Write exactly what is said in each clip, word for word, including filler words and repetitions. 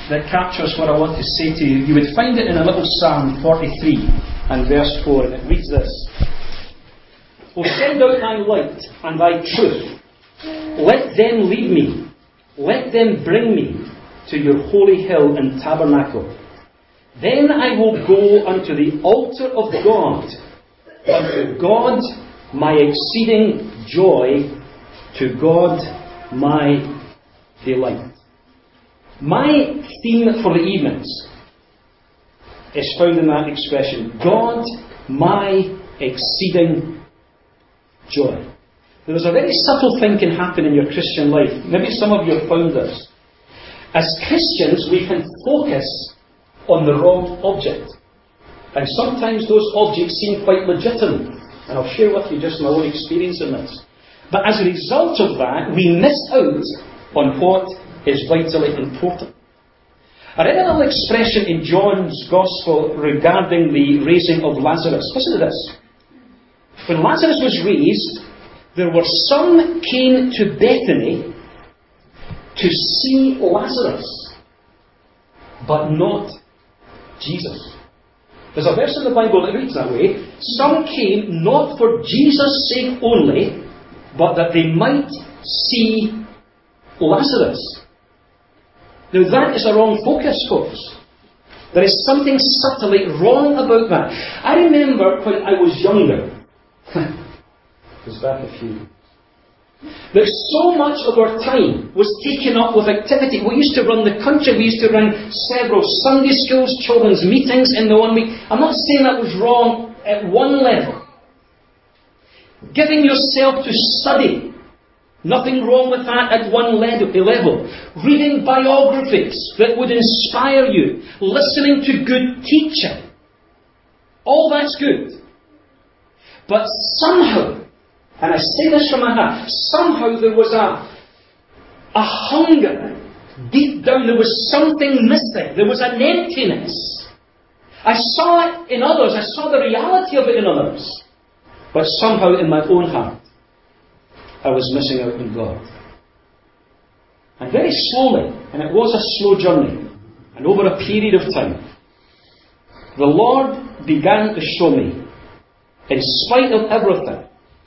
that captures what I want to say to you. You would find it in a little Psalm forty-three and verse four, and it reads this. O send out thy light and thy truth. Let them lead me. Let them bring me to your holy hill and tabernacle. Then I will go unto the altar of God, unto God my exceeding joy, to God my delight. My theme for the evenings is found in that expression. God my exceeding joy. There is a very subtle thing can happen in your Christian life. Maybe some of you have found this. As Christians, we can focus on the wrong object. And sometimes those objects seem quite legitimate. And I'll share with you just my own experience in this. But as a result of that, we miss out on what is vitally important. I read a little expression in John's Gospel regarding the raising of Lazarus. Listen to this. When Lazarus was raised, there were some came to Bethany to see Lazarus, but not Jesus. There's a verse in the Bible that reads that way. Some came not for Jesus' sake only, but that they might see Lazarus. Now that is a wrong focus, folks. There is something subtly wrong about that. I remember when I was younger, it was back a few, that so much of our time was taken up with activity. We used to run the country, we used to run several Sunday schools, children's meetings in the one week. I'm not saying that was wrong at one level. Giving yourself to study, nothing wrong with that at one level. Reading biographies that would inspire you, listening to good teaching, all that's good. But somehow, and I say this from my heart, somehow there was a, a hunger deep down. There was something missing. There was an emptiness. I saw it in others. I saw the reality of it in others. But somehow in my own heart, I was missing out on God. And very slowly, and it was a slow journey, and over a period of time, the Lord began to show me, in spite of everything,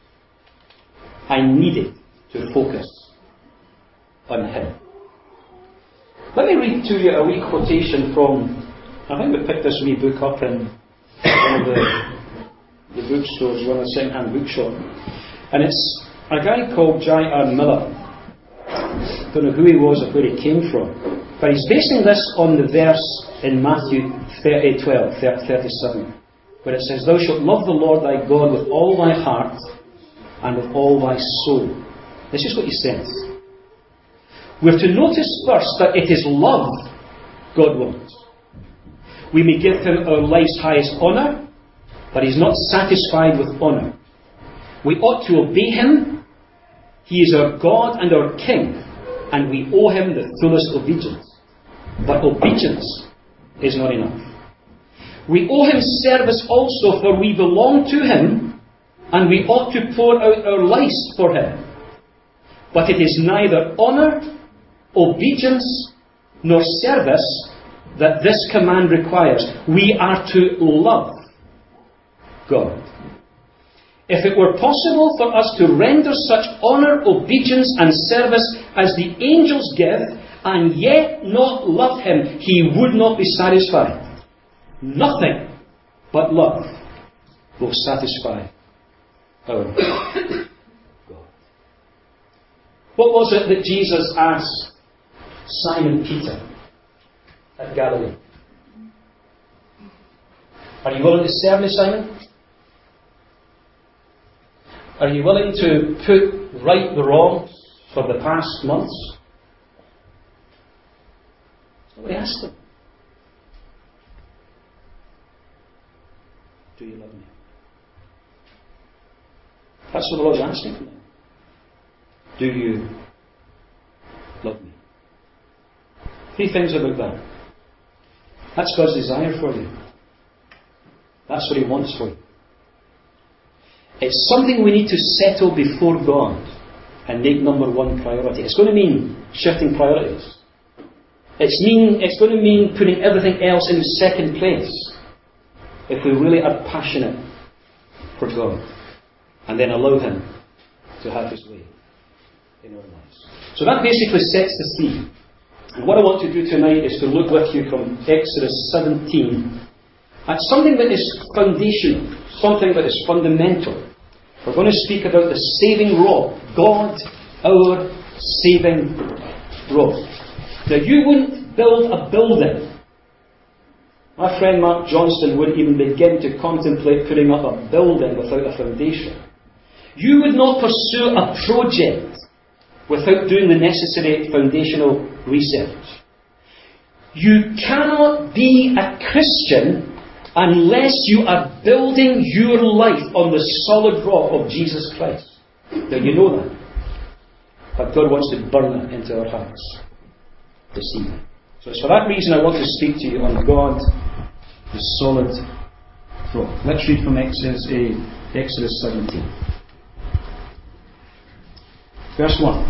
I needed to focus on Him. Let me read to you a wee quotation from, I think we picked this wee book up in one of the, the bookstores, one of the second-hand bookshops. And it's a guy called J R Miller. Don't know who he was or where he came from. But he's basing this on the verse in Matthew thirty, twelve, thirty-seven, where it says, Thou shalt love the Lord thy God with all thy heart and with all thy soul. This is what he says. We're to notice first that it is love God wants. We may give Him our life's highest honour, but He's not satisfied with honour. We ought to obey Him. He is our God and our King, and we owe Him the fullest obedience. But obedience is not enough. We owe Him service also, for we belong to Him, and we ought to pour out our lives for Him. But it is neither honour, obedience, nor service that this command requires. We are to love God. If it were possible for us to render such honour, obedience and service as the angels give, and yet not love Him, He would not be satisfied. Nothing but love will satisfy our God. What was it that Jesus asked Simon Peter at Galilee? Are you willing to serve me, Simon? Are you willing to put right the wrongs for the past months? That's what he asked him. Do you love me? That's what the Lord's asking from them. Do you love me? Three things about that. That's God's desire for you. That's what He wants for you. It's something we need to settle before God and make number one priority. It's going to mean shifting priorities. It's, mean, it's going to mean putting everything else in second place if we really are passionate for God and then allow Him to have His way in our lives. So that basically sets the theme. And what I want to do tonight is to look with you from Exodus seventeen at something that is foundational, something that is fundamental. We're going to speak about the saving rock, God, our saving rock. Now, you wouldn't build a building. My friend Mark Johnston wouldn't even begin to contemplate putting up a building without a foundation. You would not pursue a project without doing the necessary foundational research. You cannot be a Christian unless you are building your life on the solid rock of Jesus Christ. Now, you know that. But God wants to burn that into our hearts this evening. So it's for that reason I want to speak to you on God, the solid rock. Let's read from Exodus, uh, Exodus seventeen. Verse one.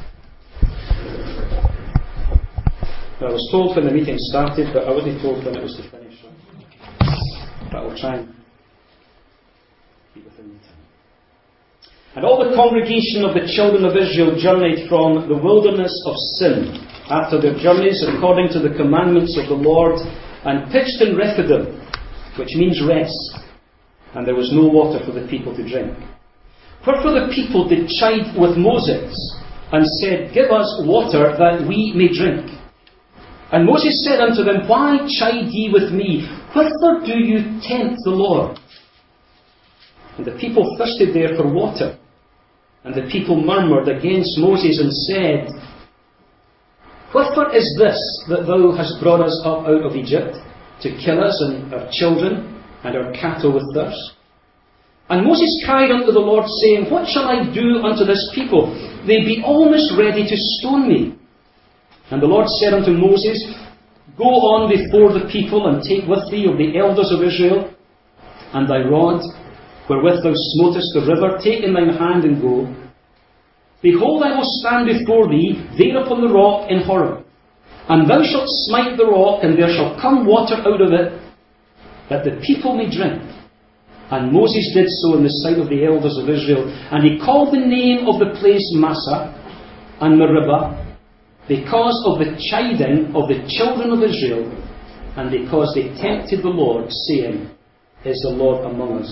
Now, I was told when the meeting started, but I wasn't told when it was to finish. But I will try and keep within the time. And all the congregation of the children of Israel journeyed from the wilderness of Sin after their journeys according to the commandments of the Lord, and pitched in Rephidim, which means rest, and there was no water for the people to drink. Wherefore the people did chide with Moses, and said, Give us water that we may drink. And Moses said unto them, Why chide ye with me? Wherefore do you tempt the Lord? And the people thirsted there for water. And the people murmured against Moses and said, Wherefore is this that thou hast brought us up out of Egypt, to kill us and our children and our cattle with thirst? And Moses cried unto the Lord, saying, What shall I do unto this people? They be almost ready to stone me. And the Lord said unto Moses, Go on before the people, and take with thee of the elders of Israel, and thy rod, wherewith thou smotest the river, take in thine hand and go. Behold, I will stand before thee there upon the rock in Horeb, and thou shalt smite the rock, and there shall come water out of it, that the people may drink. And Moses did so in the sight of the elders of Israel, and he called the name of the place Massah and Meribah, because of the chiding of the children of Israel, and because they tempted the Lord, saying, Is the Lord among us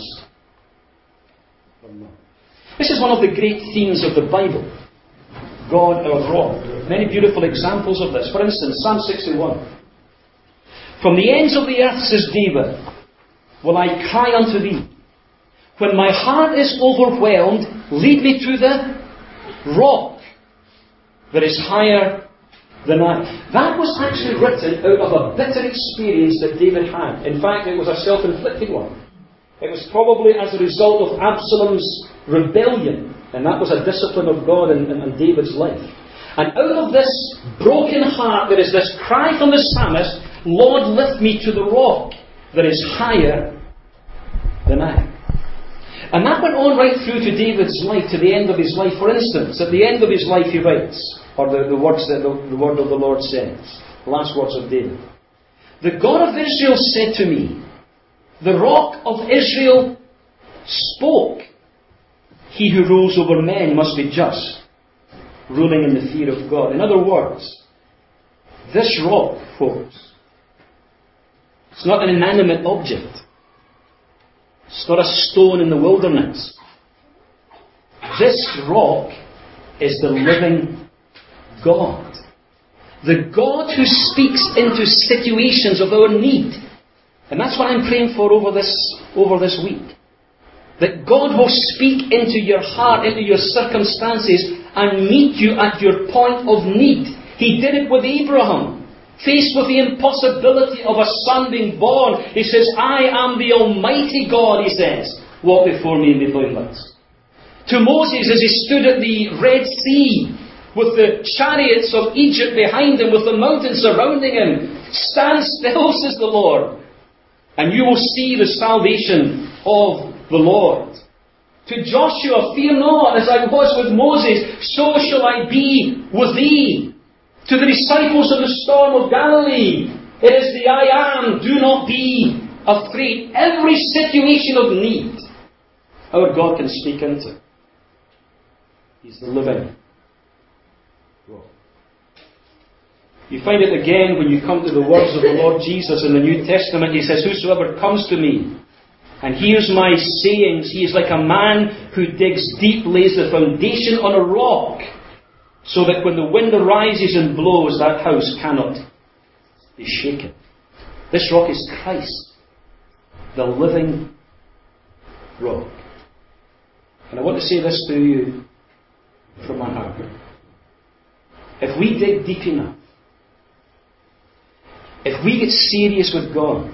or not? This is one of the great themes of the Bible. God our rock. Many beautiful examples of this. For instance, Psalm sixty-one. From the ends of the earth, says David, will I cry unto thee. When my heart is overwhelmed, lead me to the rock that is higher than I. That was actually written out of a bitter experience that David had. In fact, it was a self-inflicted one. It was probably as a result of Absalom's rebellion, and that was a discipline of God in, in, in David's life. And out of this broken heart, there is this cry from the psalmist, Lord, lift me to the rock that is higher than I. And that went on right through to David's life, to the end of his life. For instance, at the end of his life he writes, or the, the words that the, the word of the Lord says, the last words of David. The God of Israel said to me, the rock of Israel spoke. He who rules over men must be just, ruling in the fear of God. In other words, this rock, folks, it's not an inanimate object. It's not a stone in the wilderness. This rock is the living God. The God who speaks into situations of our need. And that's what I'm praying for over this, over this week. That God will speak into your heart, into your circumstances, and meet you at your point of need. He did it with Abraham. Faced with the impossibility of a son being born, he says, I am the Almighty God, he says. Walk before me and be blameless. To Moses, as he stood at the Red Sea, with the chariots of Egypt behind him, with the mountains surrounding him, stand still, says the Lord, and you will see the salvation of the Lord. To Joshua, fear not, as I was with Moses, so shall I be with thee. To the disciples of the storm of Galilee, it is the I am, do not be afraid. Every situation of need, our God can speak into. He's the living rock. You find it again when you come to the words of the Lord Jesus in the New Testament. He says, whosoever comes to me and hears my sayings, he is like a man who digs deep, lays the foundation on a rock, so that when the wind arises and blows, that house cannot be shaken. This rock is Christ, the living rock. And I want to say this to you from my heart. If we dig deep enough, if we get serious with God,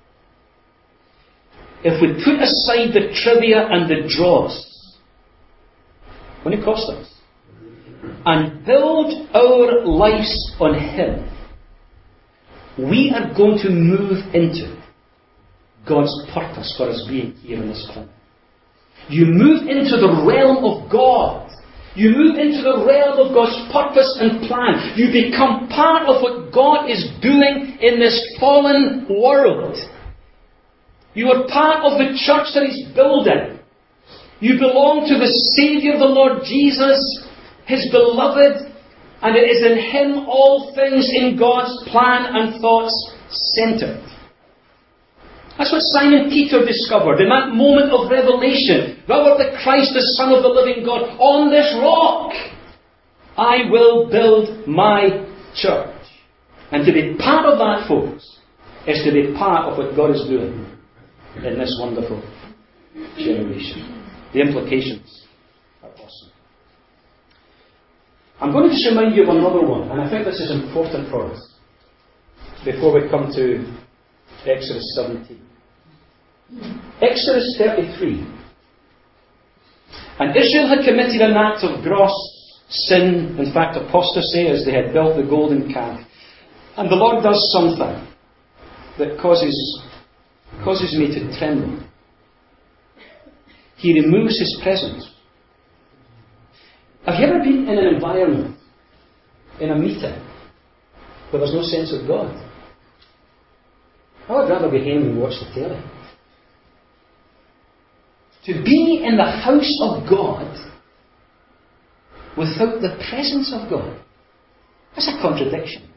if we put aside the trivia and the dross, what it cost us, and build our lives on Him, we are going to move into God's purpose for us being here on this planet. You move into the realm of God. You move into the realm of God's purpose and plan. You become part of what God is doing in this fallen world. You are part of the church that He's building. You belong to the Saviour, the Lord Jesus, His beloved, and it is in Him all things in God's plan and thoughts centred. That's what Simon Peter discovered in that moment of revelation. Thou art the Christ, the Son of the living God. On this rock I will build my church. And to be part of that, folks, is to be part of what God is doing in this wonderful generation. The implications are awesome. I'm going to just remind you of another one, and I think this is important for us before we come to Exodus seventeen. Exodus thirty-three. And Israel had committed an act of gross sin, in fact apostasy, as they had built the golden calf. And the Lord does something that causes, causes me to tremble. He removes His presence. Have you ever been in an environment, in a meeting, where there's no sense of God? I would rather be home and watch the telly. To be in the house of God without the presence of God, that's a contradiction.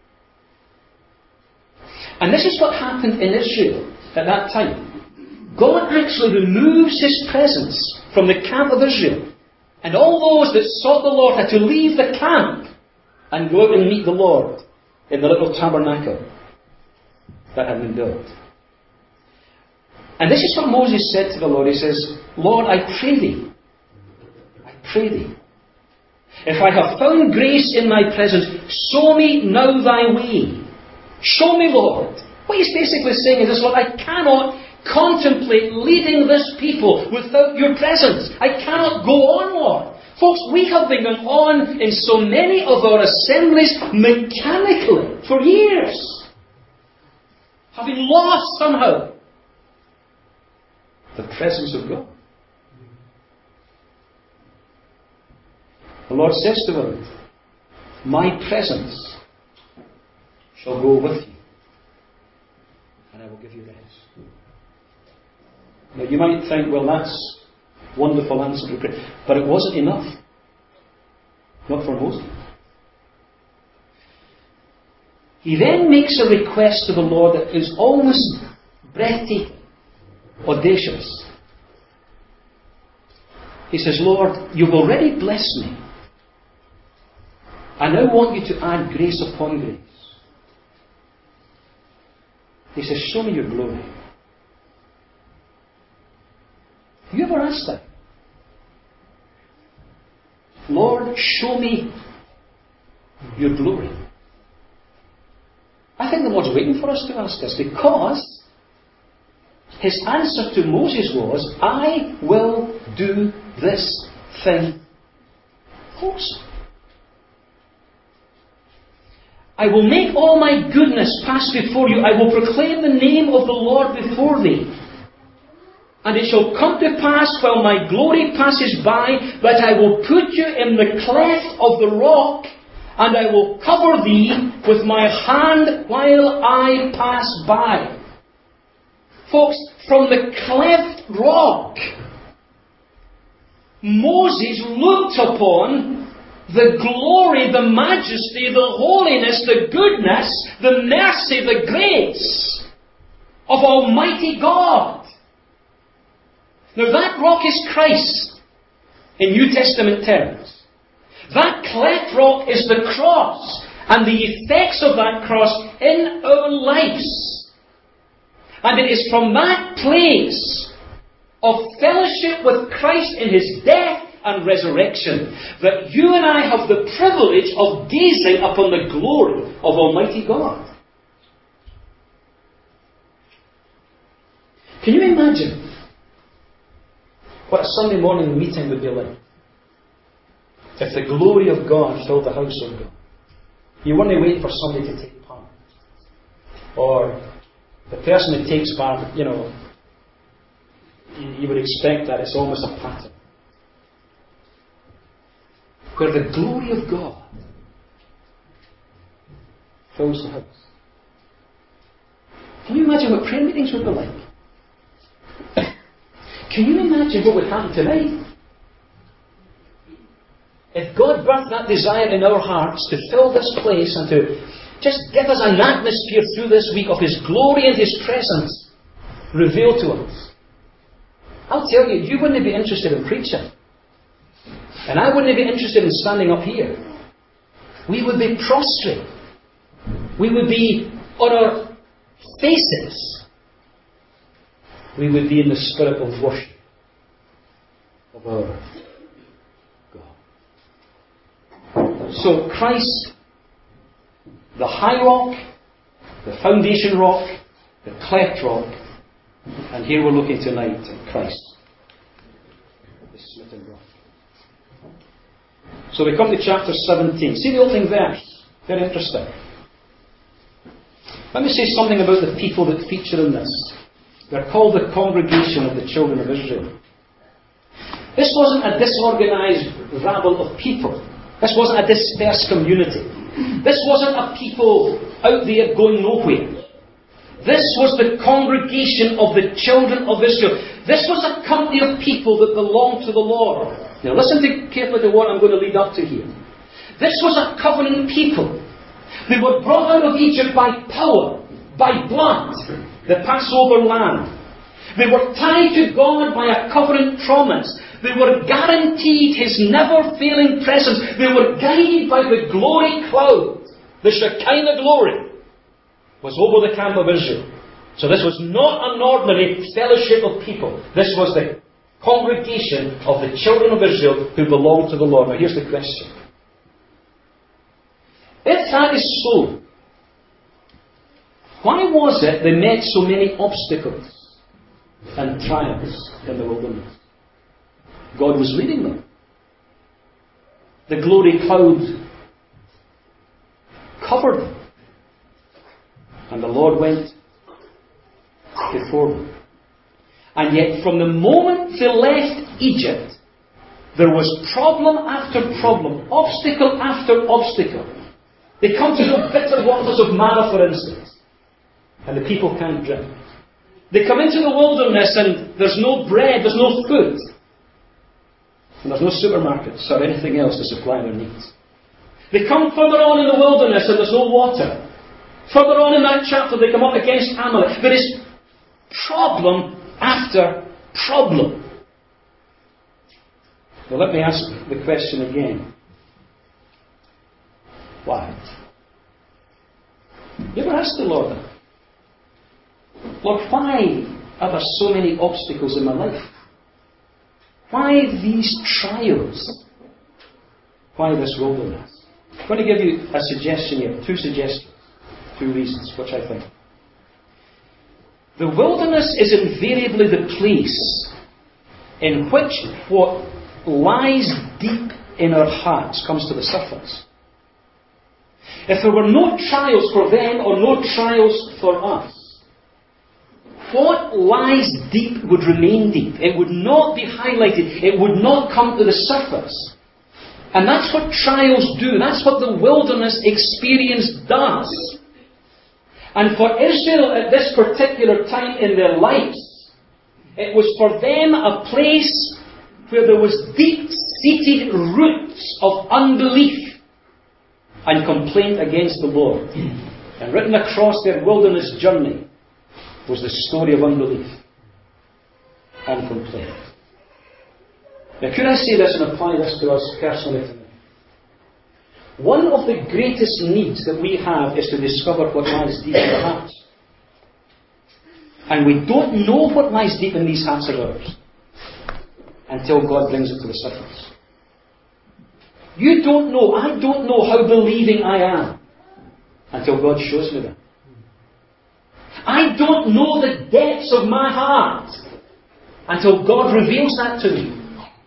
And this is what happened in Israel at that time. God actually removes His presence from the camp of Israel. And all those that sought the Lord had to leave the camp and go out and meet the Lord in the little tabernacle that had been built. And this is what Moses said to the Lord. He says, Lord, I pray Thee, I pray Thee, if I have found grace in Thy presence, show me now Thy way. Show me, Lord. What He's basically saying is this, Lord, I cannot contemplate leading this people without Your presence. I cannot go on, Lord. Folks, we have been going on in so many of our assemblies mechanically for years, having lost somehow the presence of God. The Lord says to him, my presence shall go with you, and I will give you rest. Now you might think, well, that's wonderful answer to prayer, but it wasn't enough. Not for Moses. He then makes a request to the Lord that is almost breathtaking, audacious. He says, Lord, You've already blessed me. I now want You to add grace upon grace. He says, show me Your glory. Have you ever asked that? Lord, show me Your glory. I think the Lord's waiting for us to ask this, because His answer to Moses was, I will do this thing also. I will make all my goodness pass before you. I will proclaim the name of the Lord before thee. And it shall come to pass while my glory passes by, that I will put you in the cleft of the rock, and I will cover thee with my hand while I pass by. Folks, from the cleft rock, Moses looked upon the glory, the majesty, the holiness, the goodness, the mercy, the grace of Almighty God. Now that rock is Christ in New Testament terms. That cleft rock is the cross and the effects of that cross in our lives. And it is from that place of fellowship with Christ in His death and resurrection that you and I have the privilege of gazing upon the glory of Almighty God. Can you imagine what a Sunday morning meeting would be like if the glory of God filled the house of God? You weren't waiting for somebody to take part. Or the person who takes part, you know, you, you would expect that. It's almost a pattern. Where the glory of God fills the house. Can you imagine what prayer meetings would be like? Can you imagine what would happen tonight? If God birthed that desire in our hearts to fill this place and to just give us an atmosphere through this week of His glory and His presence revealed to us, I'll tell you, you wouldn't be interested in preaching. And I wouldn't be interested in standing up here. We would be prostrate. We would be on our faces. We would be in the spirit of worship of our God. So Christ, the high rock, the foundation rock, the cleft rock, and here we're looking tonight at Christ, the smitten rock. So we come to chapter seventeen. See the opening verse? Very interesting. Let me say something about the people that feature in this. They're called the congregation of the children of Israel. This wasn't a disorganized rabble of people. This wasn't a dispersed community. This wasn't a people out there going nowhere. This was the congregation of the children of Israel. This was a company of people that belonged to the Lord. Now listen to carefully to what I'm going to lead up to here. This was a covenant people. They were brought out of Egypt by power, by blood, the Passover lamb. They were tied to God by a covenant promise. They were guaranteed His never-failing presence. They were guided by the glory cloud. The Shekinah glory was over the camp of Israel. So this was not an ordinary fellowship of people. This was the congregation of the children of Israel who belonged to the Lord. Now here's the question. If that is so, why was it they met so many obstacles and trials in the wilderness? God was leading them. The glory cloud covered them. And the Lord went before them. And yet from the moment they left Egypt, there was problem after problem, obstacle after obstacle. They come to the bitter waters of Marah, for instance, and the people can't drink. They come into the wilderness and there's no bread, there's no food. And there's no supermarkets or anything else to supply their needs. They come further on in the wilderness and there's no water. Further on in that chapter they come up against Amalek. There is problem after problem. Now let me ask the question again. Why? You ever asked the Lord that? Lord, why are there so many obstacles in my life? Why these trials? Why this wilderness? I'm going to give you a suggestion here, two suggestions, two reasons, which I think. The wilderness is invariably the place in which what lies deep in our hearts comes to the surface. If there were no trials for them or no trials for us, what lies deep would remain deep. It would not be highlighted. It would not come to the surface. And that's what trials do. That's what the wilderness experience does. And for Israel at this particular time in their lives, it was for them a place where there was deep-seated roots of unbelief and complaint against the Lord. And written across their wilderness journey was the story of unbelief and complaint. Now, could I say this and apply this to us personally tonight? One of the greatest needs that we have is to discover what lies deep in our hearts. And we don't know what lies deep in these hearts of ours until God brings it to the surface. You don't know, I don't know how believing I am until God shows me that. I don't know the depths of my heart until God reveals that to me.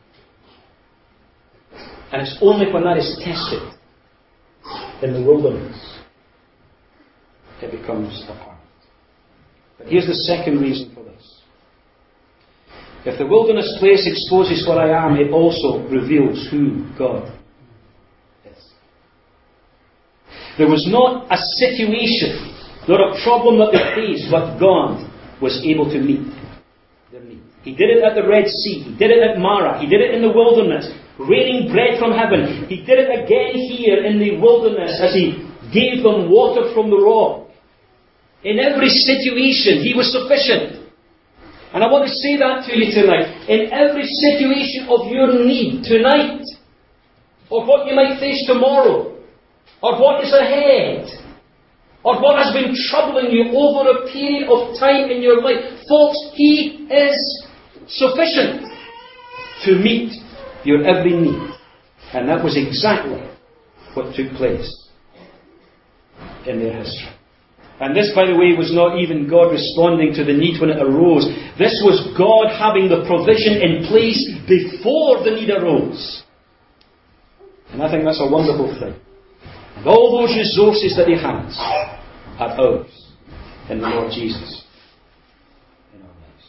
And it's only when that is tested in the wilderness it becomes apparent. But here's the second reason for this. If the wilderness place exposes what I am, it also reveals who God is. There was not a situation, not a problem that they faced, but God was able to meet their need. He did it at the Red Sea. He did it at Marah. He did it in the wilderness, raining bread from heaven. He did it again here in the wilderness as He gave them water from the rock. In every situation, He was sufficient. And I want to say that to you tonight. In every situation of your need tonight, or what you might face tomorrow, or what is ahead, or what has been troubling you over a period of time in your life, folks, He is sufficient to meet your every need. And that was exactly what took place in their history. And this, by the way, was not even God responding to the need when it arose. This was God having the provision in place before the need arose. And I think that's a wonderful thing. And all those resources that He has are ours in the Lord Jesus in our lives.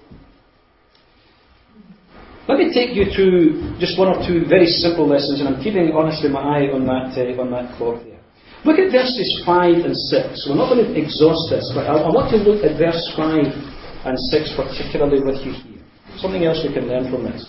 Let me take you through just one or two very simple lessons, and I'm keeping honestly my eye on that uh, on that clock there. Look at verses five and six. We're not going to exhaust this, but I, I want to look at verse five and six particularly with you here. Something else we can learn from this.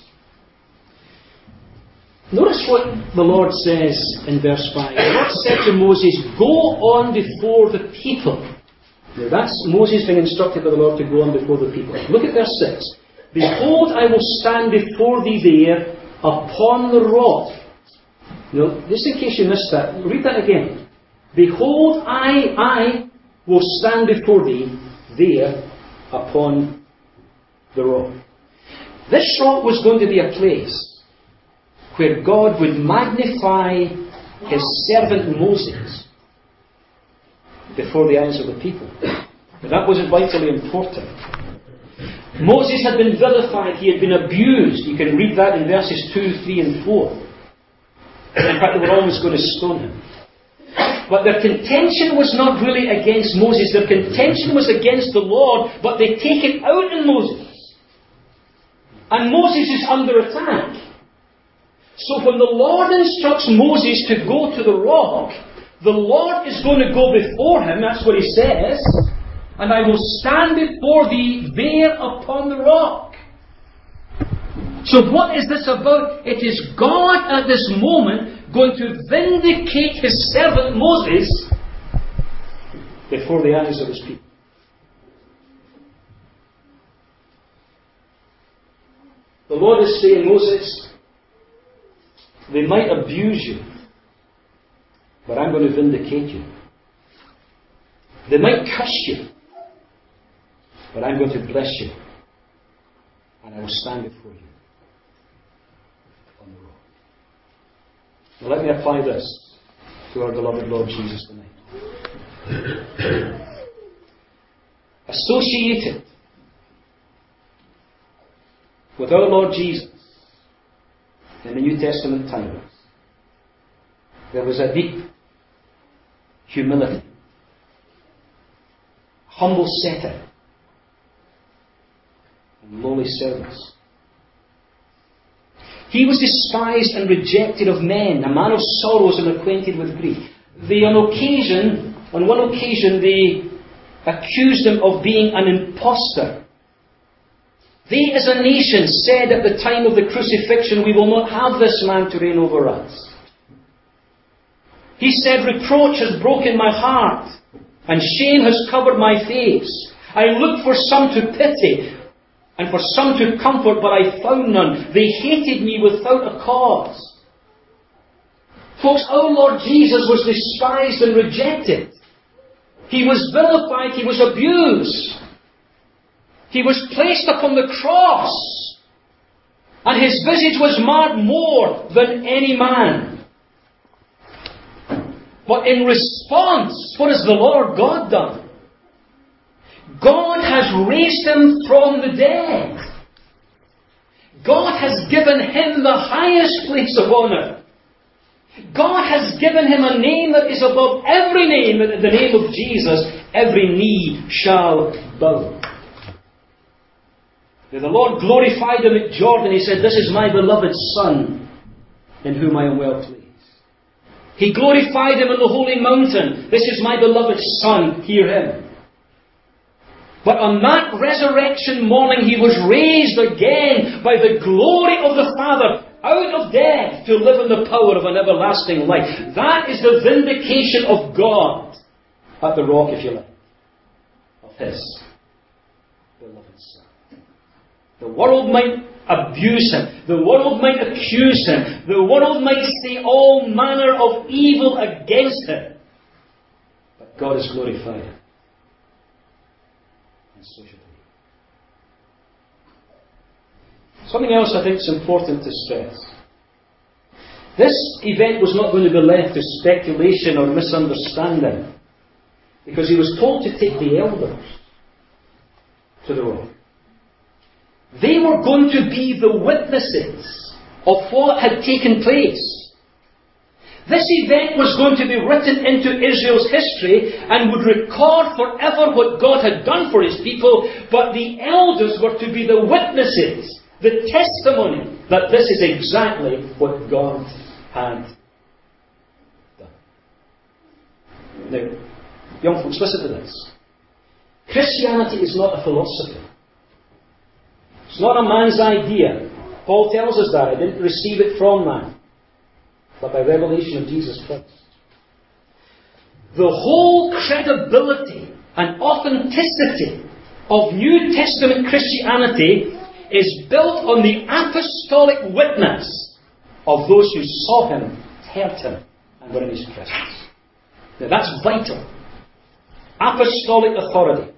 Notice what the Lord says in verse five. The Lord said to Moses, "Go on before the people." Now that's Moses being instructed by the Lord to go on before the people. Look at verse six. "Behold, I will stand before thee there upon the rock." Now, just in case you missed that, read that again. "Behold, I, I will stand before thee there upon the rock." This rock was going to be a place where God would magnify His servant Moses before the eyes of the people. But that was vitally important. Moses had been vilified, he had been abused. You can read that in verses two, three and four. In fact, they were almost going to stone him. But their contention was not really against Moses. Their contention was against the Lord, but they take it out in Moses. And Moses is under attack. So when the Lord instructs Moses to go to the rock, the Lord is going to go before him, that's what He says, "And I will stand before thee there upon the rock." So what is this about? It is God at this moment going to vindicate His servant Moses before the eyes of His people. The Lord is saying, "Moses, they might abuse you, but I'm going to vindicate you. They might curse you, but I'm going to bless you. And I will stand before you on the rock." Now let me apply this to our beloved Lord Jesus tonight. Associated with our Lord Jesus in the New Testament times, there was a deep humility, humble setting, and lowly service. He was despised and rejected of men, a man of sorrows and acquainted with grief. They, on occasion, on one occasion, they accused him of being an impostor. They, as a nation, said at the time of the crucifixion, we will not have this man to reign over us. He said, reproach has broken my heart, and shame has covered my face. I looked for some to pity, and for some to comfort, but I found none. They hated me without a cause. Folks, our Lord Jesus was despised and rejected. He was vilified, he was abused. He was placed upon the cross, and his visage was marked more than any man. But in response, what has the Lord God done? God has raised him from the dead. God has given him the highest place of honour. God has given him a name that is above every name, and in the name of Jesus, every knee shall bow. Now, the Lord glorified him at Jordan. He said, this is my beloved Son, in whom I am well pleased. He glorified him in the holy mountain. This is my beloved Son, hear him. But on that resurrection morning, he was raised again by the glory of the Father out of death to live in the power of an everlasting life. That is the vindication of God at the rock, if you like, of his beloved Son. The world might abuse him. The world might accuse him. The world might say all manner of evil against him. But God is glorified. And so should we. Something else I think is important to stress. This event was not going to be left to speculation or misunderstanding, because he was told to take the elders to the rock. They were going to be the witnesses of what had taken place. This event was going to be written into Israel's history and would record forever what God had done for his people, but the elders were to be the witnesses, the testimony that this is exactly what God had done. Now, young folks, listen to this. Christianity is not a philosophy. It's not a man's idea. Paul tells us that. I didn't receive it from man, but by revelation of Jesus Christ. The whole credibility and authenticity of New Testament Christianity is built on the apostolic witness of those who saw him, heard him, and were in his presence. Now that's vital. Apostolic authority.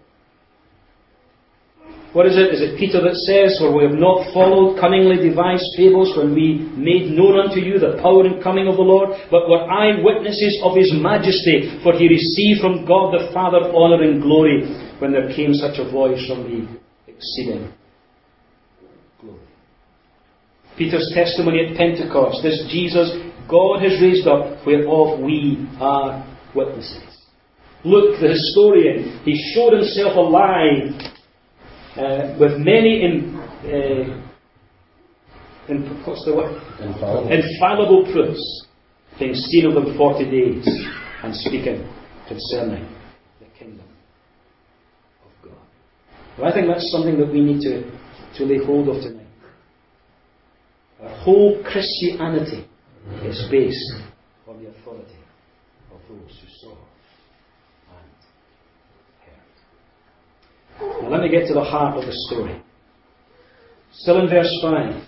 What is it? Is it Peter that says, for we have not followed cunningly devised fables when we made known unto you the power and coming of the Lord, but were eyewitnesses of his majesty, for he received from God the Father honour and glory when there came such a voice from the exceeding glory. Peter's testimony at Pentecost, this Jesus God has raised up, whereof we are witnesses. Luke, the historian, he showed himself alive Uh, with many in, uh, in, what's the word? Infallible. Infallible proofs, being seen of them forty days, and speaking concerning the kingdom of God. Well, I think that's something that we need to, to lay hold of tonight. Our whole Christianity is based on the authority of those who saw. Now let me get to the heart of the story. Still in verse five.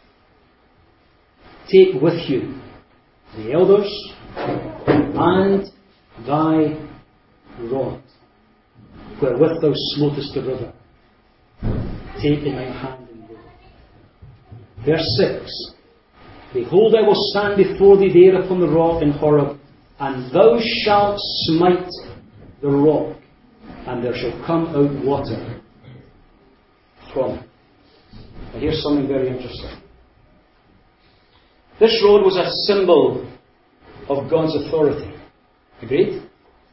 Take with you the elders and thy rod, wherewith thou smotest the river. Take in thy hand and go. Verse six. Behold, I will stand before thee there upon the rock in Horeb, and thou shalt smite the rock, and there shall come out water from it. Now here's something very interesting. This rod was a symbol of God's authority. Agreed?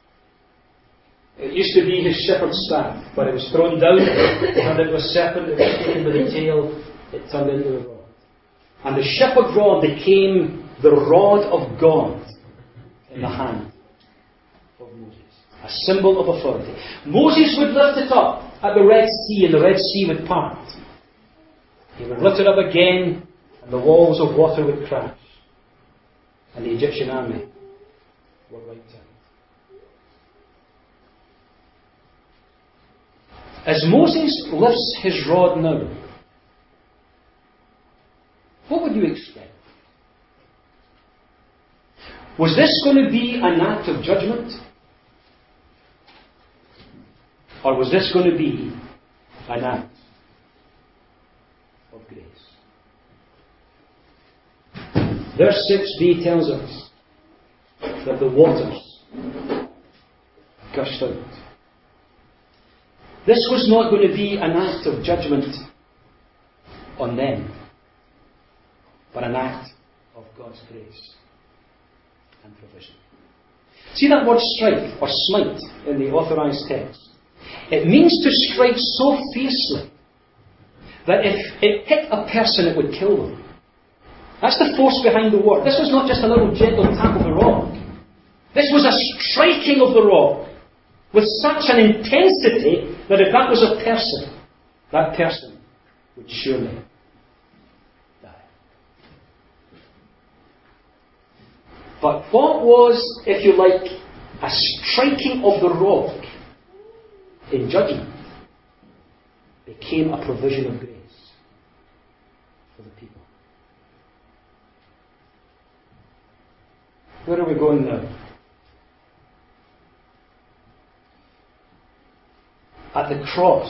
It used to be his shepherd's staff. When it was thrown down, it turned into a serpent. It was taken by the tail, it turned into a rod. And the shepherd rod became the rod of God in the hand of Moses. A symbol of authority. Moses would lift it up at the Red Sea, and the Red Sea would part. He would lift it up again, and the walls of water would crash. And the Egyptian army were wiped out. As Moses lifts his rod now, what would you expect? Was this going to be an act of judgment? Or was this going to be an act of grace? Verse six b tells us that the waters gushed out. This was not going to be an act of judgment on them, but an act of God's grace and provision. See that word strike or smite in the authorized text? It means to strike so fiercely that if it hit a person, it would kill them. That's the force behind the word. This was not just a little gentle tap of the rock. This was a striking of the rock with such an intensity that if that was a person, that person would surely die. But what was, if you like, a striking of the rock in judgment became a provision of grace for the people. Where are we going now? At the cross,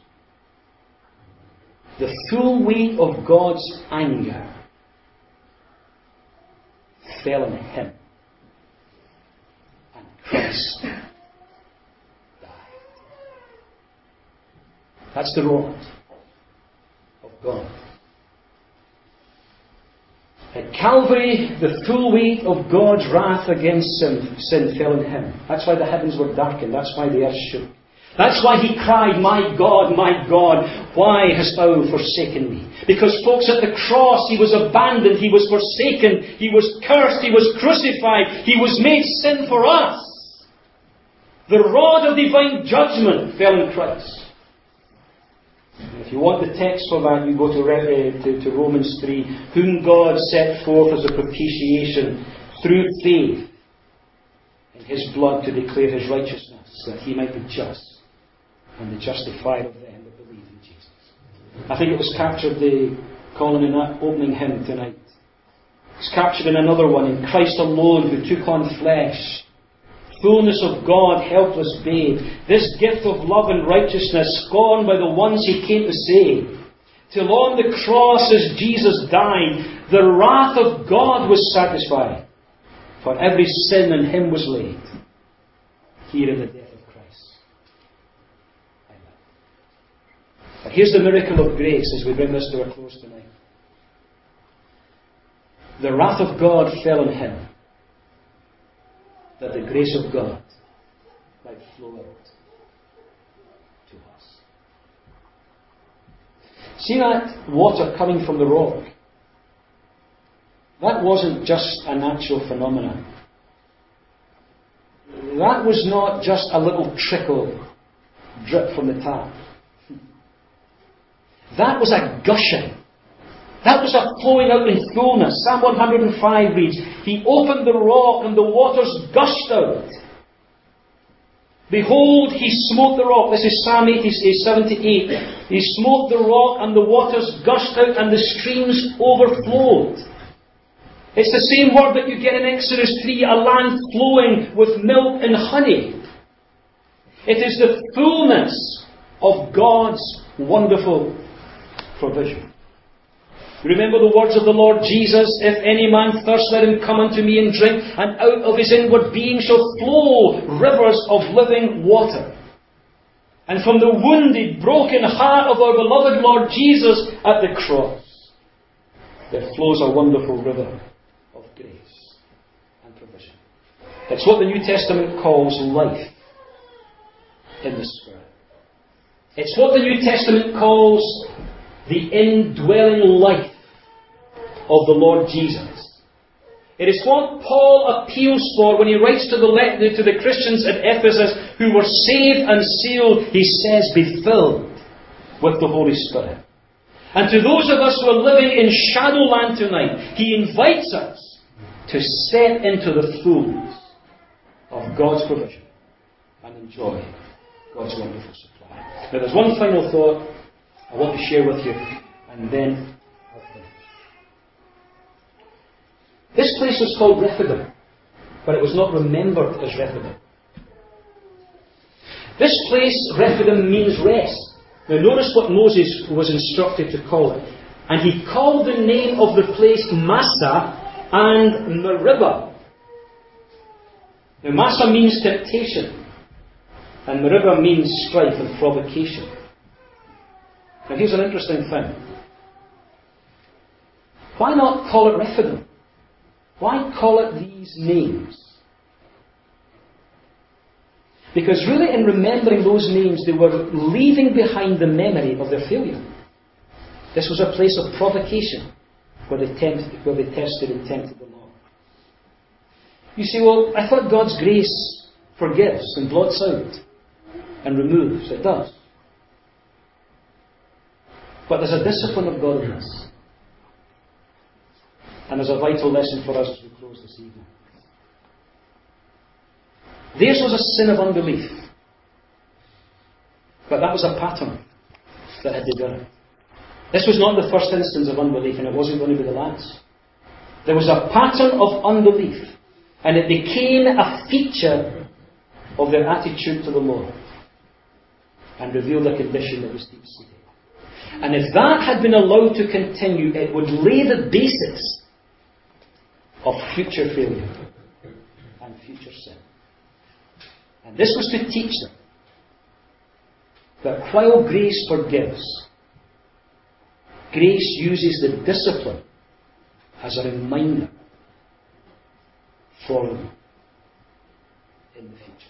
the full weight of God's anger fell on him, and Christ died. That's the rod of God. At Calvary, the full weight of God's wrath against sin, sin fell on him. That's why the heavens were darkened. That's why the earth shook. That's why he cried, "My God, my God, why hast thou forsaken me?" Because, folks, at the cross he was abandoned, he was forsaken, he was cursed, he was crucified, he was made sin for us. The rod of divine judgment fell on Christ. And if you want the text for that, you go to, uh, to, to Romans three, whom God set forth as a propitiation through faith in his blood to declare his righteousness, that he might be just and the justifier of them that believe in Jesus. I think it was captured, the Colin, in that opening hymn tonight. It's captured in another one, in Christ alone who took on flesh, fullness of God, helpless babe, this gift of love and righteousness, scorned by the ones he came to save. Till on the cross as Jesus died, the wrath of God was satisfied, for every sin in him was laid. Here in the death of Christ. But here's the miracle of grace as we bring this to a close tonight. The wrath of God fell on him, that the grace of God might flow out to us. See that water coming from the rock? That wasn't just a natural phenomenon. That was not just a little trickle drip from the tap. That was a gushing. That was a flowing out in fullness. Psalm one hundred five reads, he opened the rock and the waters gushed out. Behold, he smote the rock. This is Psalm seventy-eight. He smote the rock and the waters gushed out and the streams overflowed. It's the same word that you get in Exodus three, a land flowing with milk and honey. It is the fullness of God's wonderful provision. Remember the words of the Lord Jesus, if any man thirst, let him come unto me and drink, and out of his inward being shall flow rivers of living water. And from the wounded, broken heart of our beloved Lord Jesus at the cross, there flows a wonderful river of grace and provision. It's what the New Testament calls life in the Spirit. It's what the New Testament calls the indwelling life of the Lord Jesus. It is what Paul appeals for when he writes to the, to the Christians at Ephesus who were saved and sealed. He says, be filled with the Holy Spirit. And to those of us who are living in Shadowland tonight, he invites us to step into the fullness of God's provision and enjoy God's wonderful supply. Now there's one final thought I want to share with you, and then I'll finish. This place was called Rephidim, but it was not remembered as Rephidim. This place, Rephidim, means rest. Now notice what Moses was instructed to call it. And he called the name of the place Massah and Meribah. Now Massah means temptation, and Meribah means strife and provocation. Now here's an interesting thing. Why not call it Rephidim? Why call it these names? Because really in remembering those names, they were leaving behind the memory of their failure. This was a place of provocation where they, tempted, where they tested and tempted the Lord. You say, well, I thought God's grace forgives and blots out and removes. It does. But there's a discipline of God in this. And there's a vital lesson for us as we close this evening. Theirs was a sin of unbelief. But that was a pattern that had developed. This was not the first instance of unbelief, and it wasn't going to be the last. There was a pattern of unbelief, and it became a feature of their attitude to the Lord, and revealed a condition that was deep-seated. And if that had been allowed to continue, it would lay the basis of future failure and future sin. And this was to teach them that while grace forgives, grace uses the discipline as a reminder for them in the future.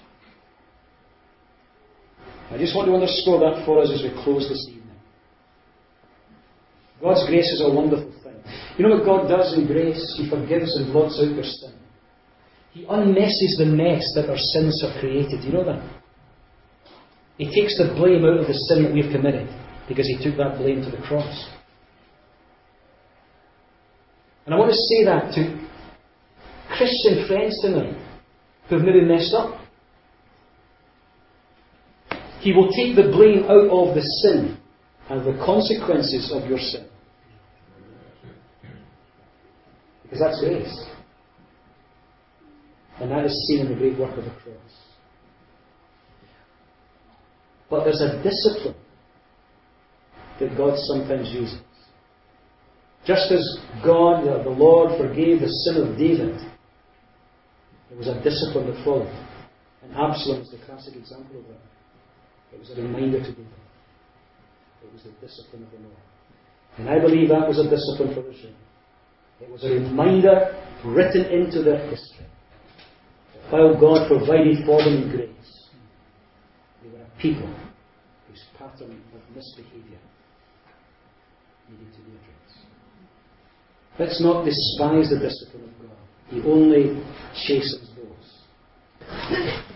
I just want to underscore that for us as we close this evening. God's grace is a wonderful thing. You know what God does in grace? He forgives and blots out your sin. He unmesses the mess that our sins have created. Do you know that? He takes the blame out of the sin that we've committed because He took that blame to the cross. And I want to say that to Christian friends tonight who have maybe messed up. He will take the blame out of the sin and the consequences of your sin. Because that's grace. And that is seen in the great work of the cross. But there's a discipline that God sometimes uses. Just as God, the Lord, forgave the sin of David, there was a discipline that followed. And Absalom is the classic example of that. It was a reminder to David. It was the discipline of the Lord. And I believe that was a discipline for Israel. It was a reminder written into their history. While God provided for them in grace, they were a people whose pattern of misbehaviour needed to be addressed. Let's not despise the discipline of God. He only chastens those